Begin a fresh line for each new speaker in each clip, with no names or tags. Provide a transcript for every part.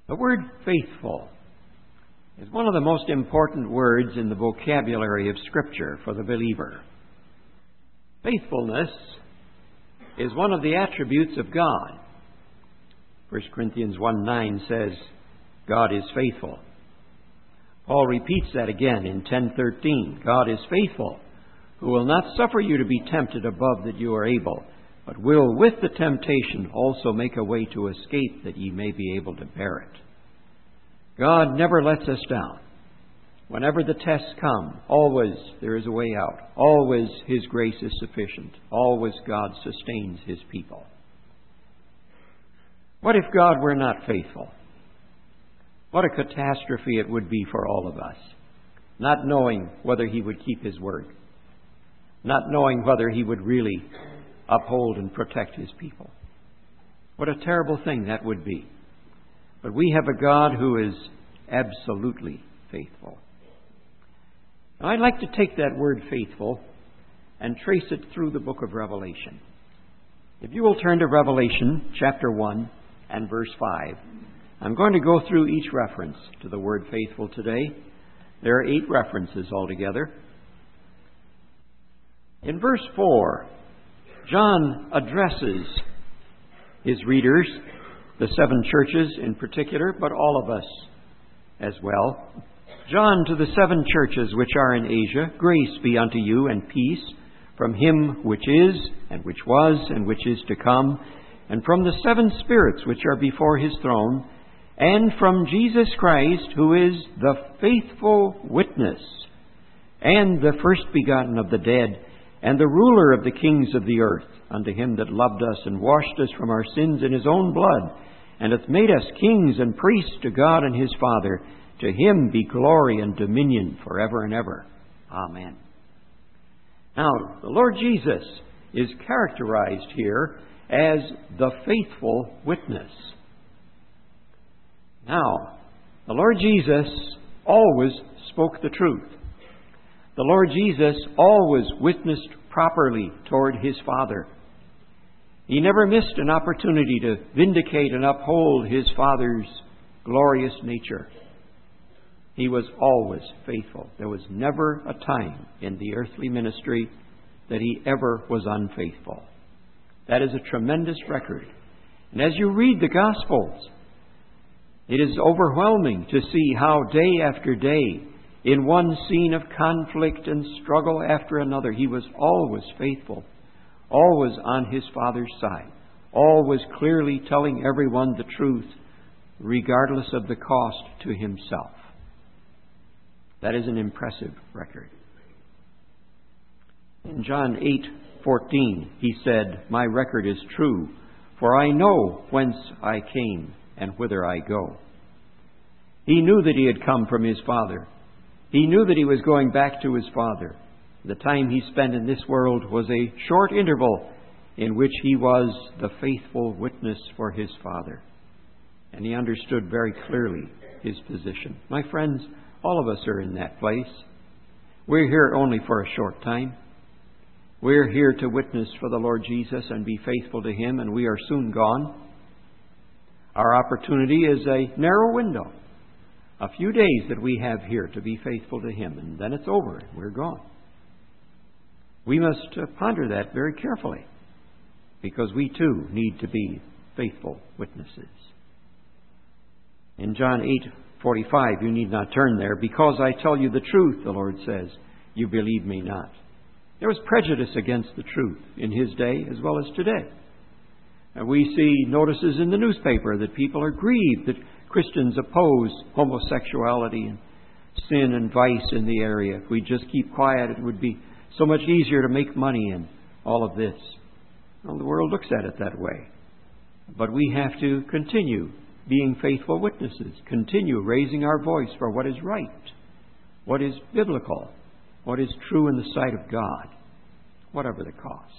The word faithful is one of the most important words in the vocabulary of Scripture for the believer. Faithfulness is one of the attributes of God. 1 Corinthians 1:9 says, God is faithful. Paul repeats that again in 10:13. God is faithful, who will not suffer you to be tempted above that you are able, but will with the temptation also make a way to escape that ye may be able to bear it. God never lets us down. Whenever the tests come, always there is a way out. Always His grace is sufficient. Always God sustains His people. What if God were not faithful? What a catastrophe it would be for all of us, not knowing whether He would keep His word, not knowing whether He would really uphold and protect His people. What a terrible thing that would be. But we have a God who is absolutely faithful. Now, I'd like to take that word faithful and trace it through the book of Revelation. If you will turn to Revelation chapter 1 and verse 5, I'm going to go through each reference to the word faithful today. There are 8 references altogether. In verse 4, John addresses his readers, the 7 churches in particular, but all of us as well. John, to the 7 churches which are in Asia, grace be unto you and peace from Him which is, and which was, and which is to come, and from the 7 spirits which are before His throne, and from Jesus Christ, who is the faithful witness, and the first begotten of the dead, and the ruler of the kings of the earth, unto Him that loved us and washed us from our sins in His own blood, and hath made us kings and priests to God and His Father. To Him be glory and dominion forever and ever. Amen. Now, the Lord Jesus is characterized here as the faithful witness. Now, the Lord Jesus always spoke the truth. The Lord Jesus always witnessed properly toward His Father. He never missed an opportunity to vindicate and uphold His Father's glorious nature. He was always faithful. There was never a time in the earthly ministry that He ever was unfaithful. That is a tremendous record. And as you read the Gospels, it is overwhelming to see how day after day, in one scene of conflict and struggle after another, He was always faithful, always on His Father's side, always clearly telling everyone the truth, regardless of the cost to Himself. That is an impressive record. In John 8:14, He said, My record is true, for I know whence I came and whither I go. He knew that He had come from His Father. He knew that He was going back to His Father. The time He spent in this world was a short interval in which He was the faithful witness for His Father. And He understood very clearly His position. My friends, all of us are in that place. We're here only for a short time. We're here to witness for the Lord Jesus and be faithful to Him, and we are soon gone. Our opportunity is a narrow window, a few days that we have here to be faithful to Him, and then it's over and we're gone. We must ponder that very carefully, because we too need to be faithful witnesses. In John 8:45, you need not turn there. Because I tell you the truth, the Lord says, you believe me not. There was prejudice against the truth in His day as well as today. And we see notices in the newspaper that people are grieved that Christians oppose homosexuality and sin and vice in the area. If we just keep quiet, it would be so much easier to make money in all of this. Well, the world looks at it that way. But we have to continue being faithful witnesses, continue raising our voice for what is right, what is biblical, what is true in the sight of God, whatever the cost.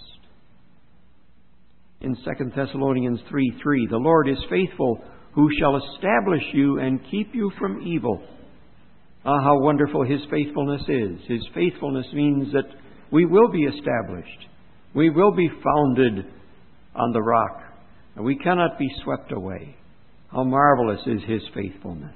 In 2 Thessalonians 3:3, the Lord is faithful, who shall establish you and keep you from evil. Ah, how wonderful His faithfulness is. His faithfulness means that we will be established. We will be founded on the rock, and we cannot be swept away. How marvelous is His faithfulness.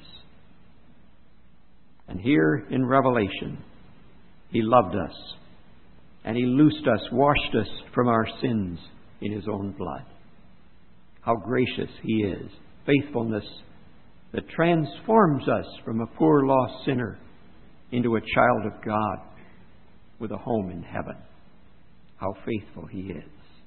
And here in Revelation, He loved us, and He loosed us, washed us from our sins in His own blood. How gracious He is. Faithfulness that transforms us from a poor lost sinner into a child of God with a home in heaven. How faithful He is.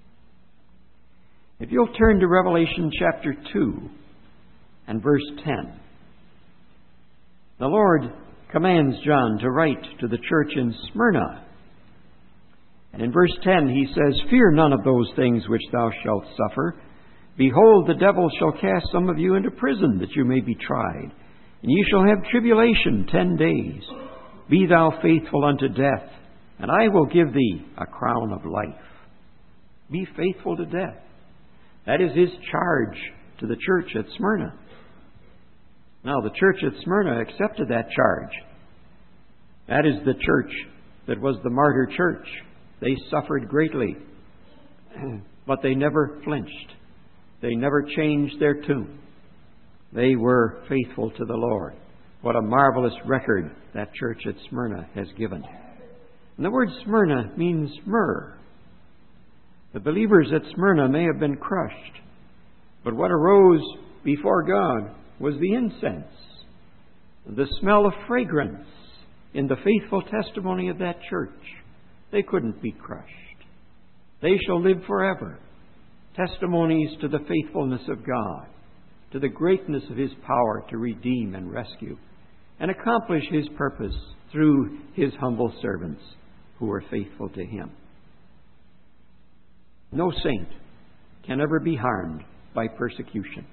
If you'll turn to Revelation chapter 2 and verse 10. The Lord commands John to write to the church in Smyrna. And in verse 10 he says, "Fear none of those things which thou shalt suffer. Behold, the devil shall cast some of you into prison, that you may be tried. And ye shall have tribulation 10 days. Be thou faithful unto death, and I will give thee a crown of life." Be faithful to death. That is His charge to the church at Smyrna. Now, the church at Smyrna accepted that charge. That is the church that was the martyr church. They suffered greatly, but they never flinched. They never changed their tune. They were faithful to the Lord. What a marvelous record that church at Smyrna has given. And the word Smyrna means myrrh. The believers at Smyrna may have been crushed, but what arose before God was the incense, the smell of fragrance in the faithful testimony of that church. They couldn't be crushed. They shall live forever. Testimonies to the faithfulness of God, to the greatness of His power to redeem and rescue, and accomplish His purpose through His humble servants who are faithful to Him. No saint can ever be harmed by persecution.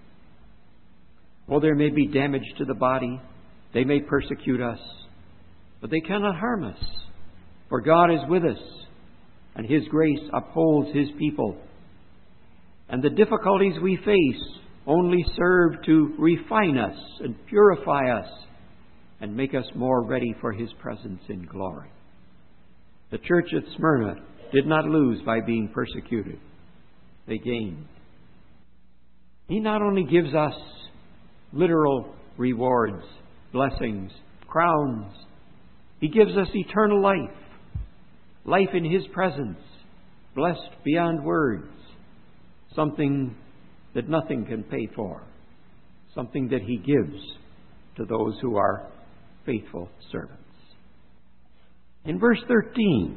Oh, there may be damage to the body. They may persecute us, but they cannot harm us. For God is with us, and His grace upholds His people. And the difficulties we face only serve to refine us and purify us and make us more ready for His presence in glory. The church at Smyrna did not lose by being persecuted. They gained. He not only gives us literal rewards, blessings, crowns, He gives us eternal life, life in His presence, blessed beyond words, something that nothing can pay for, something that He gives to those who are faithful servants. In verse 13,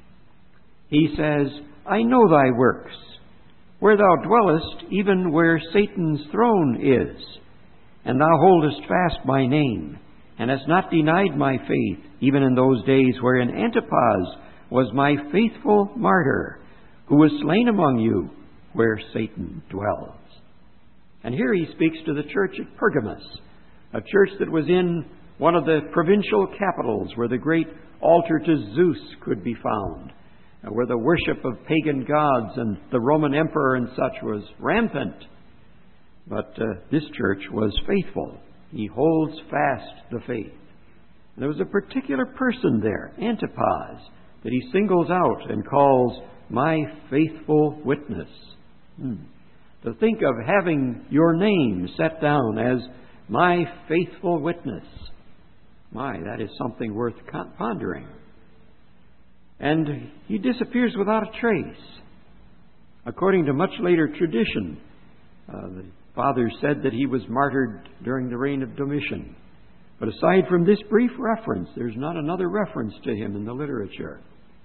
He says, "I know thy works, where thou dwellest, even where Satan's throne is. And thou holdest fast my name, and hast not denied my faith, even in those days wherein Antipas was my faithful martyr, who was slain among you, where Satan dwells." And here he speaks to the church at Pergamos, a church that was in one of the provincial capitals where the great altar to Zeus could be found, where the worship of pagan gods and the Roman emperor and such was rampant. But this church was faithful. He holds fast the faith. And there was a particular person there, Antipas, that he singles out and calls my faithful witness. To think of having your name set down as my faithful witness. My, that is something worth pondering. And he disappears without a trace. According to much later tradition, the fathers said that he was martyred during the reign of Domitian. But aside from this brief reference, there's not another reference to him in the literature.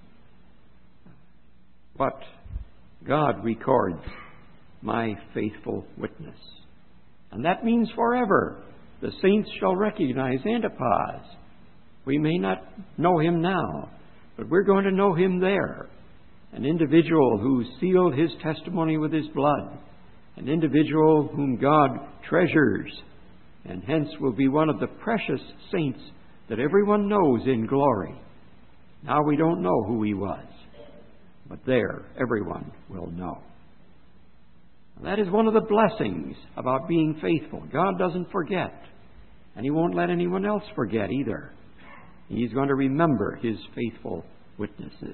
But God records my faithful witness. And that means forever. The saints shall recognize Antipas. We may not know him now, but we're going to know him there. An individual who sealed his testimony with his blood. An individual whom God treasures, and hence will be one of the precious saints that everyone knows in glory. Now we don't know who he was, but there everyone will know. That is one of the blessings about being faithful. God doesn't forget, and He won't let anyone else forget either. He's going to remember His faithful witnesses.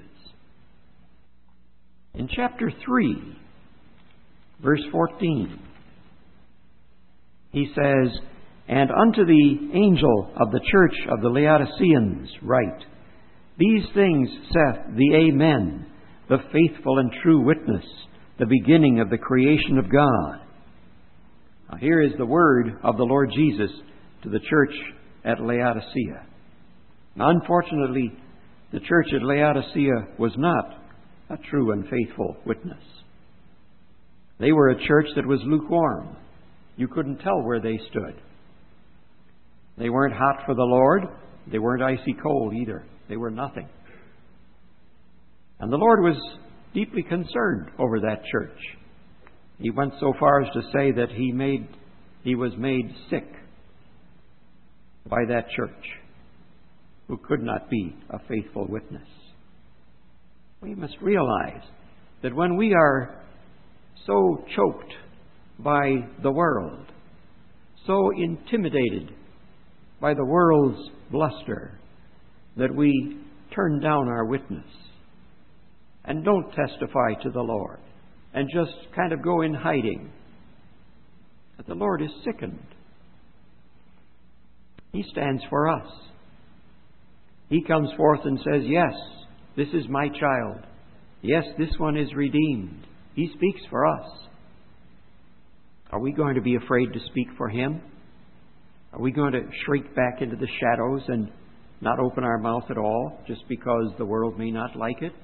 In chapter 3, verse 14, he says, "And unto the angel of the church of the Laodiceans write, These things saith the Amen, the faithful and true witness, the beginning of the creation of God." Now, here is the word of the Lord Jesus to the church at Laodicea. Now, unfortunately, the church at Laodicea was not a true and faithful witness. They were a church that was lukewarm. You couldn't tell where they stood. They weren't hot for the Lord. They weren't icy cold either. They were nothing. And the Lord was deeply concerned over that church. He went so far as to say that he was made sick by that church who could not be a faithful witness. We must realize that when we are so choked by the world, so intimidated by the world's bluster, that we turn down our witness and don't testify to the Lord and just kind of go in hiding, that the Lord is sickened. He stands for us. He comes forth and says, "Yes, this is my child. Yes, this one is redeemed." He speaks for us. Are we going to be afraid to speak for Him? Are we going to shrink back into the shadows and not open our mouth at all just because the world may not like it?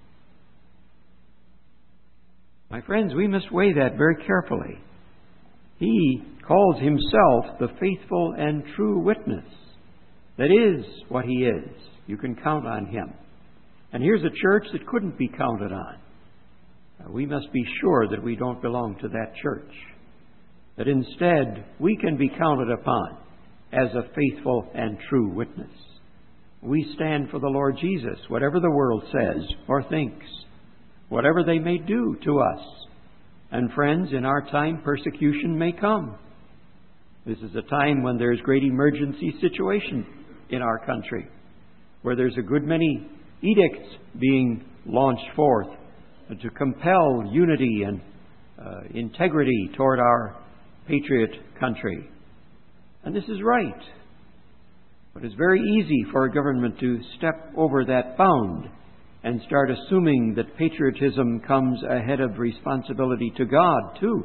My friends, we must weigh that very carefully. He calls Himself the faithful and true witness. That is what He is. You can count on Him. And here's a church that couldn't be counted on. We must be sure that we don't belong to that church. That instead, we can be counted upon as a faithful and true witness. We stand for the Lord Jesus, whatever the world says or thinks, whatever they may do to us. And friends, in our time, persecution may come. This is a time when there's great emergency situation in our country, where there's a good many edicts being launched forth to compel unity and integrity toward our patriot country. And this is right. But it's very easy for a government to step over that bound and start assuming that patriotism comes ahead of responsibility to God, too.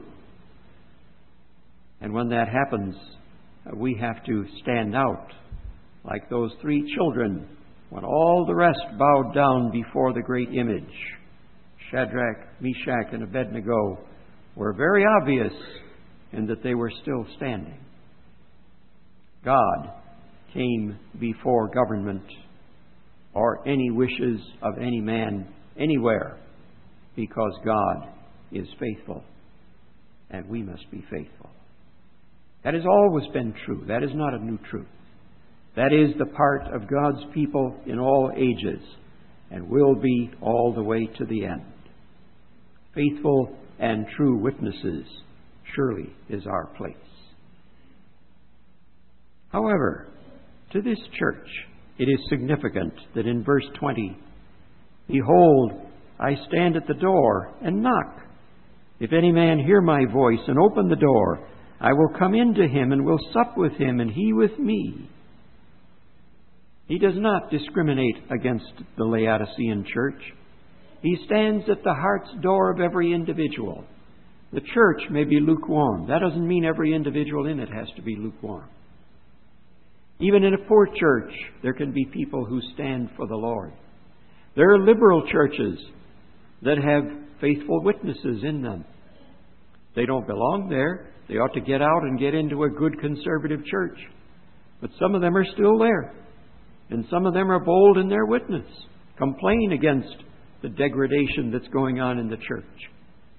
And when that happens, we have to stand out like those 3 children when all the rest bowed down before the great image. Shadrach, Meshach, and Abednego were very obvious in that they were still standing. God came before government or any wishes of any man anywhere, because God is faithful and we must be faithful. That has always been true. That is not a new truth. That is the part of God's people in all ages and will be all the way to the end. Faithful and true witnesses surely is our place. However, to this church, it is significant that in verse 20, "Behold, I stand at the door and knock. If any man hear my voice and open the door, I will come in to him and will sup with him and he with me." He does not discriminate against the Laodicean church. He stands at the heart's door of every individual. The church may be lukewarm. That doesn't mean every individual in it has to be lukewarm. Even in a poor church, there can be people who stand for the Lord. There are liberal churches that have faithful witnesses in them. They don't belong there. They ought to get out and get into a good conservative church. But some of them are still there. And some of them are bold in their witness, complain against the degradation that's going on in the church.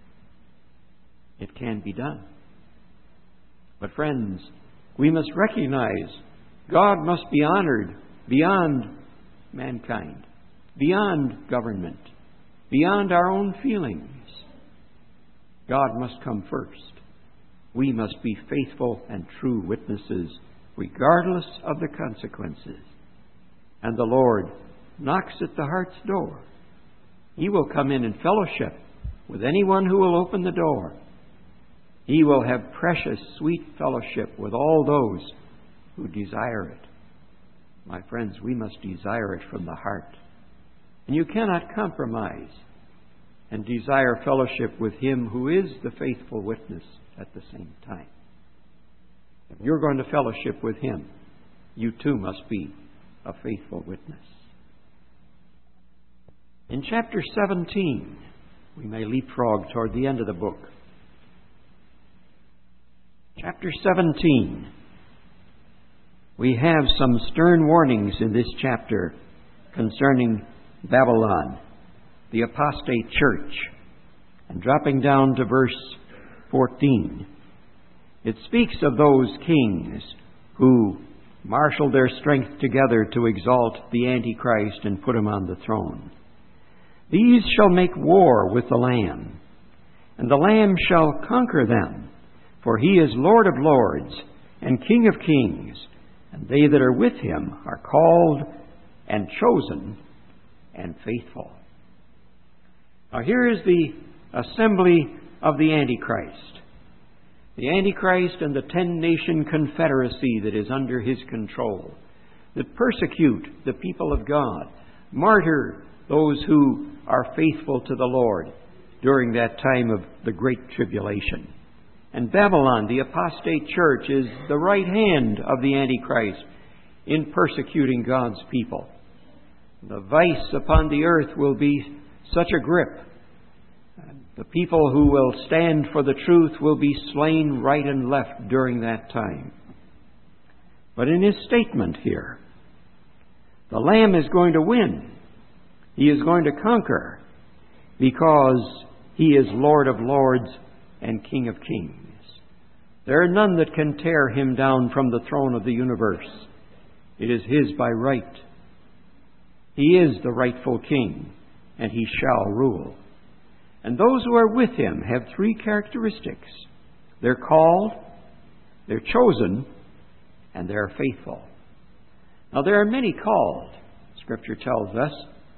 It can be done. But friends, we must recognize God must be honored beyond mankind, beyond government, beyond our own feelings. God must come first. We must be faithful and true witnesses, regardless of the consequences. And the Lord knocks at the heart's door. He will come in fellowship with anyone who will open the door. He will have precious, sweet fellowship with all those who desire it. My friends, we must desire it from the heart. And you cannot compromise and desire fellowship with Him who is the faithful witness at the same time. If you're going to fellowship with Him, you too must be a faithful witness. In chapter 17, we may leapfrog toward the end of the book. Chapter 17. We have some stern warnings in this chapter concerning Babylon, the apostate church. And dropping down to verse 14, it speaks of those kings who marshaled their strength together to exalt the Antichrist and put him on the throne. These shall make war with the Lamb, and the Lamb shall conquer them, for He is Lord of lords and King of kings, and they that are with Him are called and chosen and faithful. Now here is the assembly of the Antichrist. The Antichrist and the 10-nation confederacy that is under his control, that persecute the people of God, martyr those who are faithful to the Lord during that time of the Great Tribulation. And Babylon, the apostate church, is the right hand of the Antichrist in persecuting God's people. The vice upon the earth will be such a grip. The people who will stand for the truth will be slain right and left during that time. But in his statement here, the Lamb is going to win. He is going to conquer because He is Lord of lords and King of kings. There are none that can tear Him down from the throne of the universe. It is His by right. He is the rightful King, and He shall rule. And those who are with Him have three characteristics. They're called, they're chosen, and they're faithful. Now there are many called, Scripture tells us,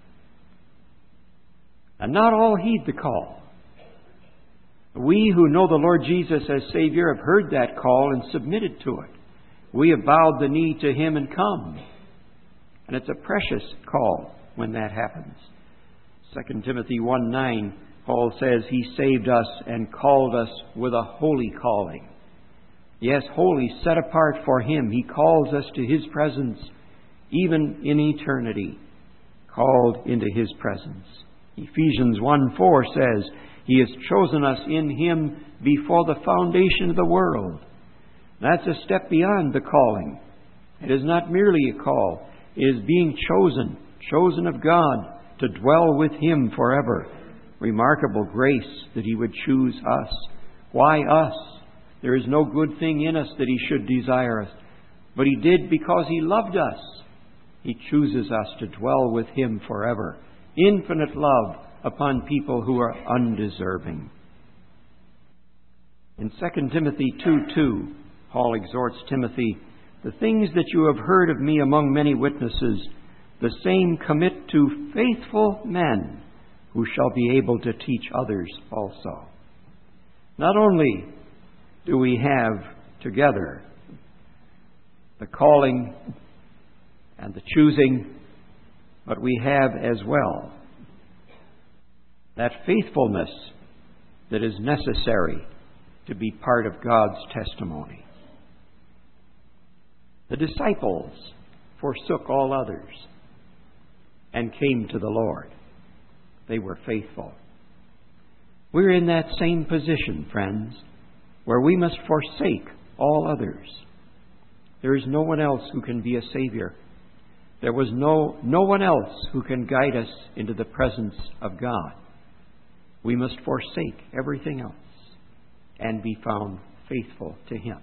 and not all heed the call. We who know the Lord Jesus as Savior have heard that call and submitted to it. We have bowed the knee to Him and come. And it's a precious call when that happens. 2 Timothy 1:9, Paul says He saved us and called us with a holy calling. Yes, holy, set apart for Him. He calls us to His presence, even in eternity, called into His presence. Ephesians 1:4 says, He has chosen us in Him before the foundation of the world. That's a step beyond the calling. It is not merely a call. It is being chosen of God to dwell with Him forever. Remarkable grace that He would choose us. Why us? There is no good thing in us that He should desire us. But He did because He loved us. He chooses us to dwell with Him forever. Infinite love upon people who are undeserving. In 2 Timothy 2:2, Paul exhorts Timothy, the things that you have heard of me among many witnesses, the same commit to faithful men who shall be able to teach others also. Not only do we have together the calling and the choosing, but we have as well that faithfulness that is necessary to be part of God's testimony. The disciples forsook all others and came to the Lord. They were faithful. We're in that same position, friends, where we must forsake all others. There is no one else who can be a Savior. There was no one else who can guide us into the presence of God. We must forsake everything else and be found faithful to Him.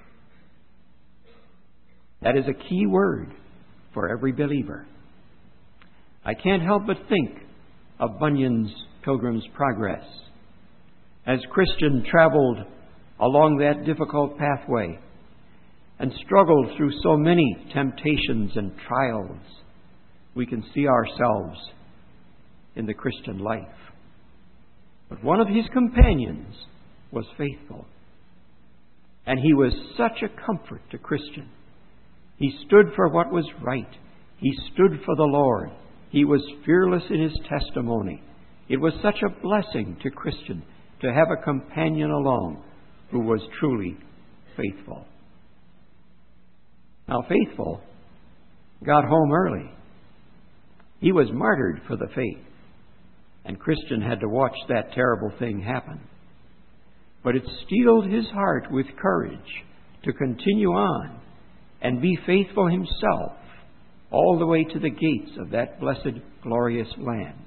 That is a key word for every believer. I can't help but think of Bunyan's Pilgrim's Progress. As Christian traveled along that difficult pathway and struggled through so many temptations and trials, we can see ourselves in the Christian life. But one of his companions was faithful. And he was such a comfort to Christian. He stood for what was right. He stood for the Lord. He was fearless in his testimony. It was such a blessing to Christian to have a companion along who was truly faithful. Now, faithful got home early. He was martyred for the faith. And Christian had to watch that terrible thing happen. But it steeled his heart with courage to continue on and be faithful himself all the way to the gates of that blessed, glorious land.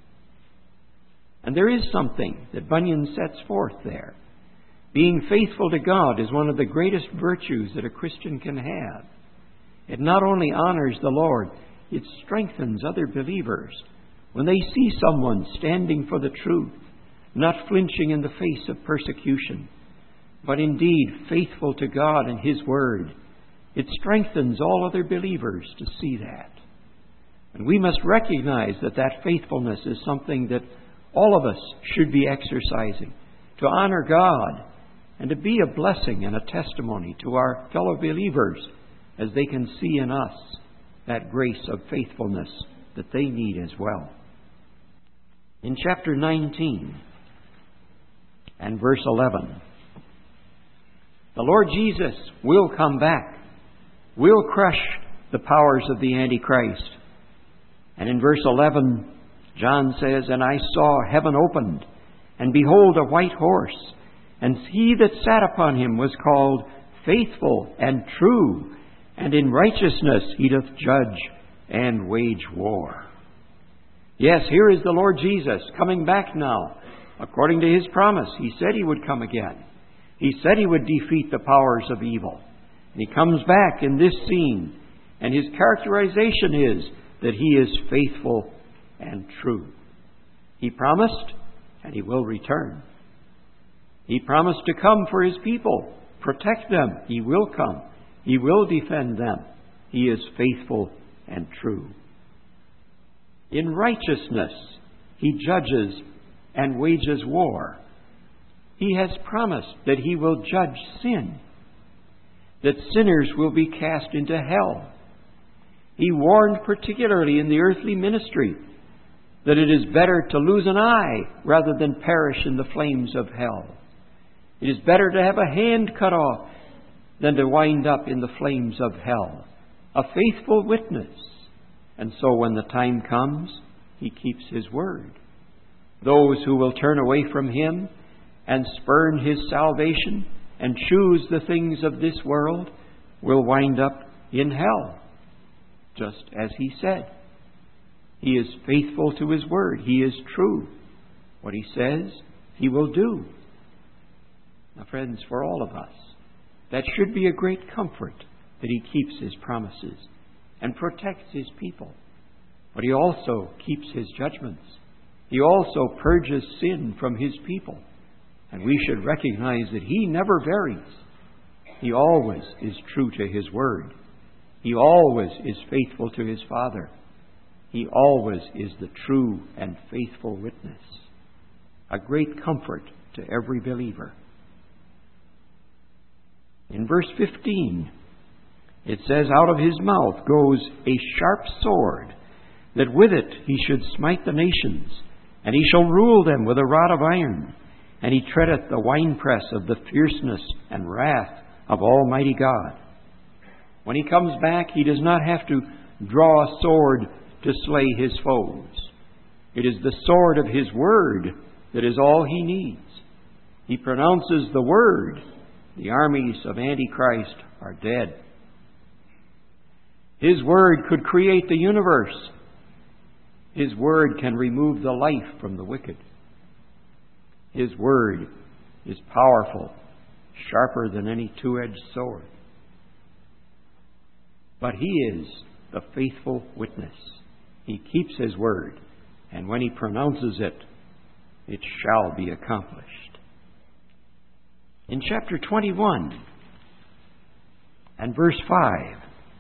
And there is something that Bunyan sets forth there. Being faithful to God is one of the greatest virtues that a Christian can have. It not only honors the Lord, it strengthens other believers. When they see someone standing for the truth, not flinching in the face of persecution, but indeed faithful to God and His Word, it strengthens all other believers to see that. And we must recognize that that faithfulness is something that all of us should be exercising, to honor God and to be a blessing and a testimony to our fellow believers as they can see in us that grace of faithfulness that they need as well. In chapter 19 and verse 11, the Lord Jesus will come back, will crush the powers of the Antichrist. And in verse 11, John says, "And I saw heaven opened, and behold a white horse, and he that sat upon him was called Faithful and True, and in righteousness he doth judge and wage war." Yes, here is the Lord Jesus coming back now. According to His promise, He said He would come again. He said He would defeat the powers of evil. And He comes back in this scene, and His characterization is that He is faithful and true. He promised, and He will return. He promised to come for His people, protect them. He will come. He will defend them. He is faithful and true. In righteousness, He judges and wages war. He has promised that He will judge sin, that sinners will be cast into hell. He warned particularly in the earthly ministry that it is better to lose an eye rather than perish in the flames of hell. It is better to have a hand cut off than to wind up in the flames of hell. A faithful witness. And so when the time comes, He keeps His word. Those who will turn away from Him and spurn His salvation and choose the things of this world will wind up in hell, just as He said. He is faithful to His word. He is true. What He says, He will do. Now, friends, for all of us, that should be a great comfort that He keeps His promises and protects His people. But He also keeps His judgments. He also purges sin from His people. And we should recognize that He never varies. He always is true to His word. He always is faithful to His Father. He always is the true and faithful witness. A great comfort to every believer. In verse 15, it says, "Out of His mouth goes a sharp sword, that with it He should smite the nations, and He shall rule them with a rod of iron, and He treadeth the winepress of the fierceness and wrath of Almighty God." When He comes back, He does not have to draw a sword to slay His foes. It is the sword of His word that is all He needs. He pronounces the word. The armies of Antichrist are dead. His word could create the universe. His word can remove the life from the wicked. His word is powerful, sharper than any two-edged sword. But He is the faithful witness. He keeps His word, and when He pronounces it, it shall be accomplished. In chapter 21 and verse 5,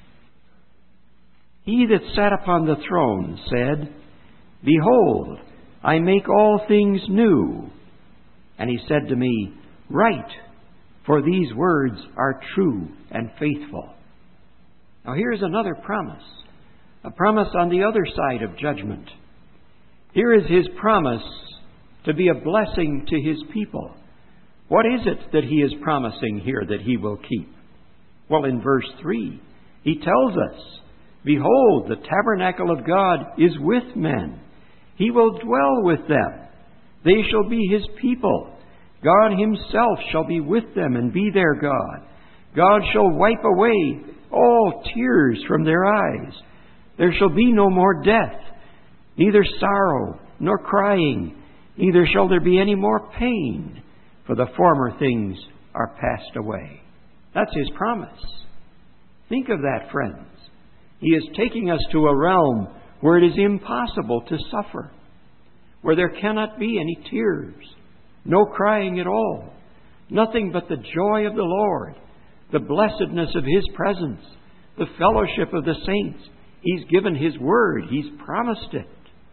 "He that sat upon the throne said, Behold, I make all things new. And He said to me, Write, for these words are true and faithful. Now here's another promise, a promise on the other side of judgment. Here is His promise to be a blessing to His people. What is it that He is promising here that He will keep? Well, in verse 3, He tells us, "Behold, the tabernacle of God is with men. He will dwell with them. They shall be His people. God Himself shall be with them and be their God. God shall wipe away all tears from their eyes. There shall be no more death, neither sorrow nor crying, neither shall there be any more pain, for the former things are passed away." That's His promise. Think of that, friends. He is taking us to a realm where it is impossible to suffer, where there cannot be any tears, no crying at all, nothing but the joy of the Lord, the blessedness of His presence, the fellowship of the saints. He's given His word. He's promised it.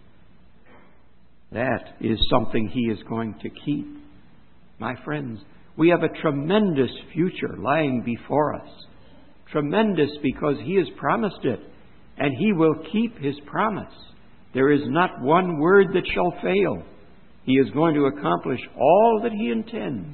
That is something He is going to keep. My friends, we have a tremendous future lying before us. Tremendous because He has promised it, and He will keep His promise. There is not one word that shall fail. He is going to accomplish all that He intends.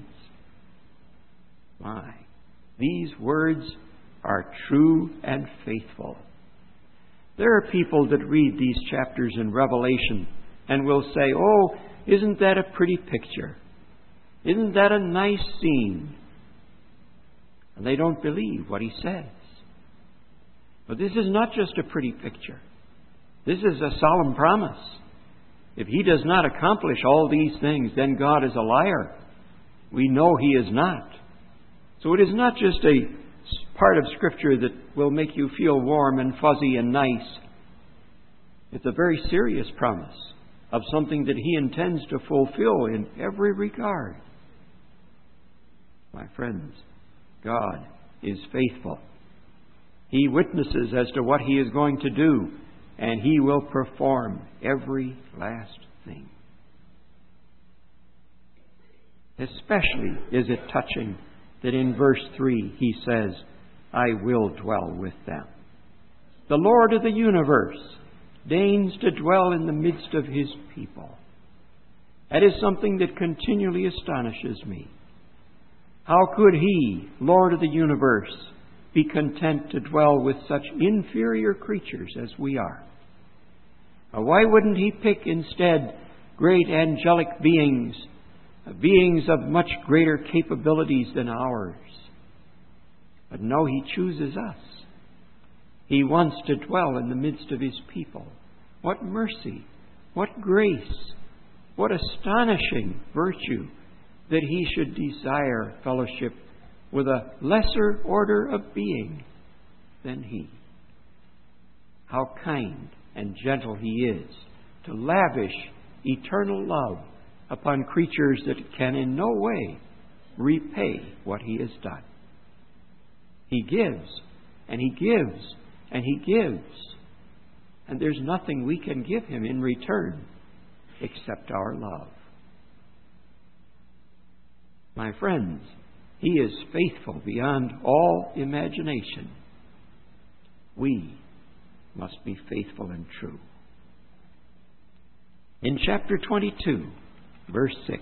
My, these words are true and faithful. There are people that read these chapters in Revelation and will say, "Oh, isn't that a pretty picture? Isn't that a nice scene?" And they don't believe what he says. But this is not just a pretty picture. This is a solemn promise. If He does not accomplish all these things, then God is a liar. We know He is not. So it is not just a part of Scripture that will make you feel warm and fuzzy and nice. It's a very serious promise of something that He intends to fulfill in every regard. My friends, God is faithful. He witnesses as to what He is going to do, and He will perform every last thing. Especially is it touching that in verse 3 He says, "I will dwell with them." The Lord of the universe deigns to dwell in the midst of His people. That is something that continually astonishes me. How could He, Lord of the universe, be content to dwell with such inferior creatures as we are? Why wouldn't He pick instead great angelic beings, beings of much greater capabilities than ours? But no, He chooses us. He wants to dwell in the midst of His people. What mercy, what grace, what astonishing virtue that He should desire fellowship with a lesser order of being than He. How kind and gentle He is to lavish eternal love upon creatures that can in no way repay what He has done. He gives, and He gives, and He gives. And there's nothing we can give Him in return except our love. My friends, He is faithful beyond all imagination. We must be faithful and true. In chapter 22, verse 6,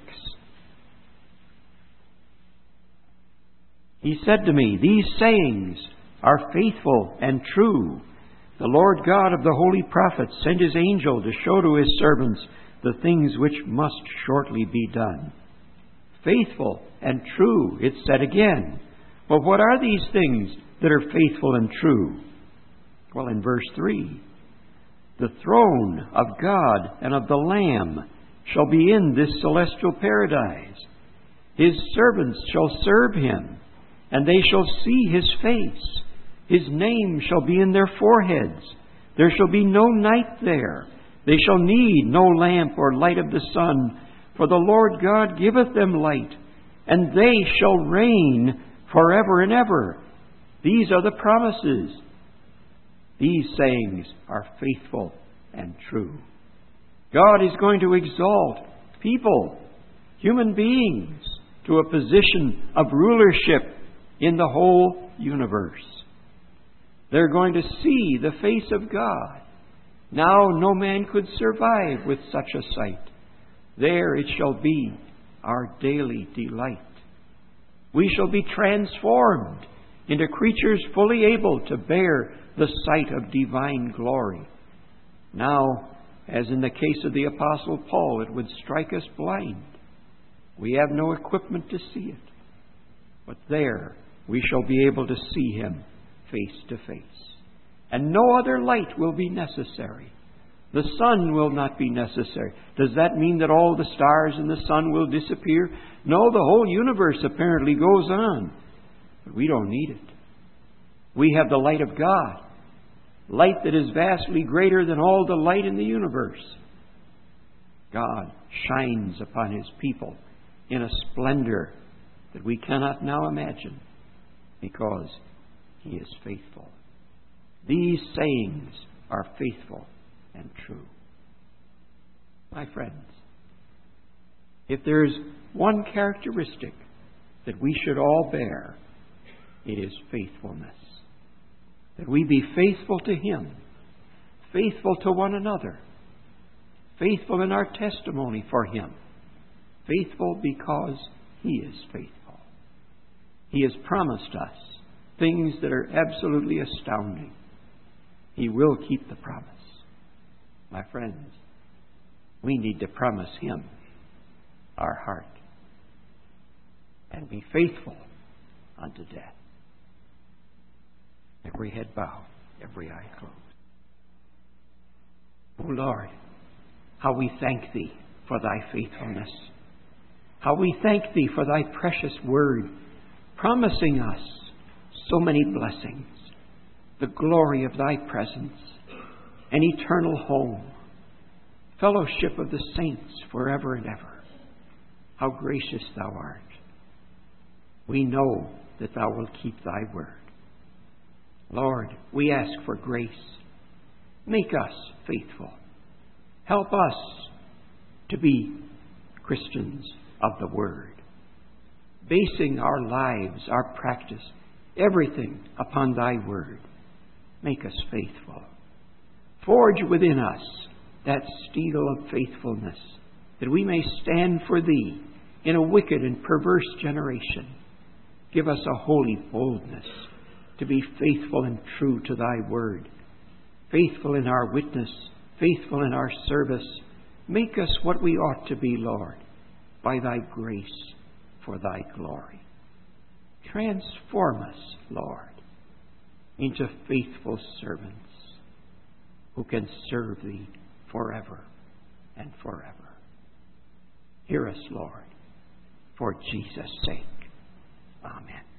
He said to me, "These sayings are faithful and true. The Lord God of the holy prophets sent His angel to show to His servants the things which must shortly be done." Faithful and true, it's said again. Well, what are these things that are faithful and true? Well, in verse 3, "The throne of God and of the Lamb shall be in this celestial paradise. His servants shall serve Him, and they shall see His face. His name shall be in their foreheads. There shall be no night there. They shall need no lamp or light of the sun, for the Lord God giveth them light, and they shall reign forever and ever." These are the promises. These sayings are faithful and true. God is going to exalt people, human beings, to a position of rulership in the whole universe. They're going to see the face of God. Now no man could survive with such a sight. There it shall be our daily delight. We shall be transformed into creatures fully able to bear the sight of divine glory. Now, as in the case of the Apostle Paul, it would strike us blind. We have no equipment to see it. But there we shall be able to see Him face to face. And no other light will be necessary. The sun will not be necessary. Does that mean that all the stars in the sun will disappear? No, the whole universe apparently goes on. But we don't need it. We have the light of God. Light that is vastly greater than all the light in the universe. God shines upon His people in a splendor that we cannot now imagine, because He is faithful. These sayings are faithful and true. My friends, if there is one characteristic that we should all bear, it is faithfulness. That we be faithful to Him, faithful to one another, faithful in our testimony for Him, faithful because He is faithful. He has promised us things that are absolutely astounding. He will keep the promise. My friends, we need to promise Him our heart and be faithful unto death. Every head bowed, every eye closed. O Lord, how we thank Thee for Thy faithfulness. How we thank Thee for Thy precious word, promising us so many blessings, the glory of Thy presence, an eternal home, fellowship of the saints forever and ever. How gracious Thou art. We know that Thou wilt keep Thy word. Lord, we ask for grace. Make us faithful. Help us to be Christians of the Word, basing our lives, our practice, everything upon Thy Word. Make us faithful. Forge within us that steel of faithfulness, that we may stand for Thee in a wicked and perverse generation. Give us a holy boldness to be faithful and true to Thy word, faithful in our witness, faithful in our service. Make us what we ought to be, Lord, by Thy grace for Thy glory. Transform us, Lord, into faithful servants who can serve Thee forever and forever. Hear us, Lord, for Jesus' sake. Amen.